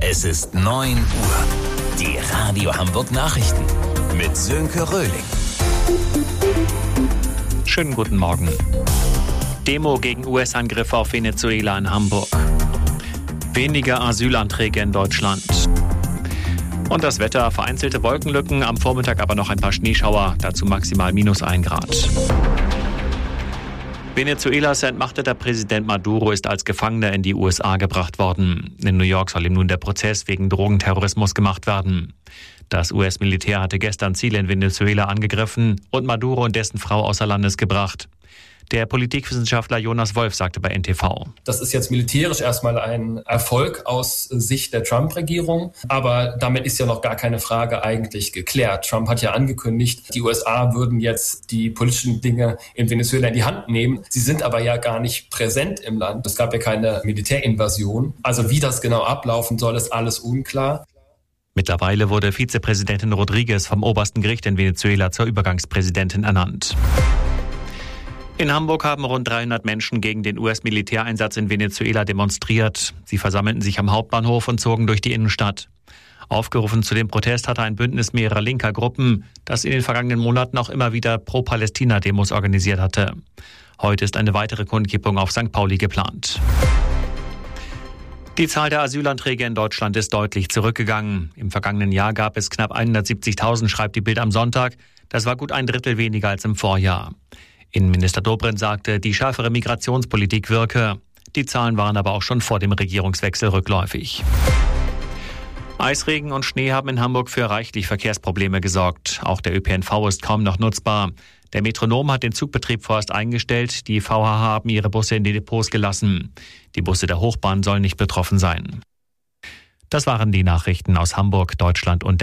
Es ist 9 Uhr. Die Radio Hamburg Nachrichten mit Sönke Röhling. Schönen guten Morgen. Demo gegen US-Angriffe auf Venezuela in Hamburg. Weniger Asylanträge in Deutschland. Und das Wetter: vereinzelte Wolkenlücken, am Vormittag aber noch ein paar Schneeschauer, dazu maximal -1 Grad. Venezuelas entmachteter Präsident Maduro ist als Gefangener in die USA gebracht worden. In New York soll ihm nun der Prozess wegen Drogenterrorismus gemacht werden. Das US-Militär hatte gestern Ziele in Venezuela angegriffen und Maduro und dessen Frau außer Landes gebracht. Der Politikwissenschaftler Jonas Wolf sagte bei NTV: Das ist jetzt militärisch erstmal ein Erfolg aus Sicht der Trump-Regierung. Aber damit ist ja noch gar keine Frage eigentlich geklärt. Trump hat ja angekündigt, die USA würden jetzt die politischen Dinge in Venezuela in die Hand nehmen. Sie sind aber ja gar nicht präsent im Land. Es gab ja keine Militärinvasion. Also wie das genau ablaufen soll, ist alles unklar. Mittlerweile wurde Vizepräsidentin Rodriguez vom obersten Gericht in Venezuela zur Übergangspräsidentin ernannt. In Hamburg haben rund 300 Menschen gegen den US-Militäreinsatz in Venezuela demonstriert. Sie versammelten sich am Hauptbahnhof und zogen durch die Innenstadt. Aufgerufen zu dem Protest hatte ein Bündnis mehrerer linker Gruppen, das in den vergangenen Monaten auch immer wieder Pro-Palästina-Demos organisiert hatte. Heute ist eine weitere Kundgebung auf St. Pauli geplant. Die Zahl der Asylanträge in Deutschland ist deutlich zurückgegangen. Im vergangenen Jahr gab es knapp 170.000, schreibt die Bild am Sonntag. Das war gut ein Drittel weniger als im Vorjahr. Innenminister Dobrindt sagte, die schärfere Migrationspolitik wirke. Die Zahlen waren aber auch schon vor dem Regierungswechsel rückläufig. Eisregen und Schnee haben in Hamburg für reichlich Verkehrsprobleme gesorgt. Auch der ÖPNV ist kaum noch nutzbar. Der Metronom hat den Zugbetrieb vorerst eingestellt. Die VHH haben ihre Busse in die Depots gelassen. Die Busse der Hochbahn sollen nicht betroffen sein. Das waren die Nachrichten aus Hamburg, Deutschland und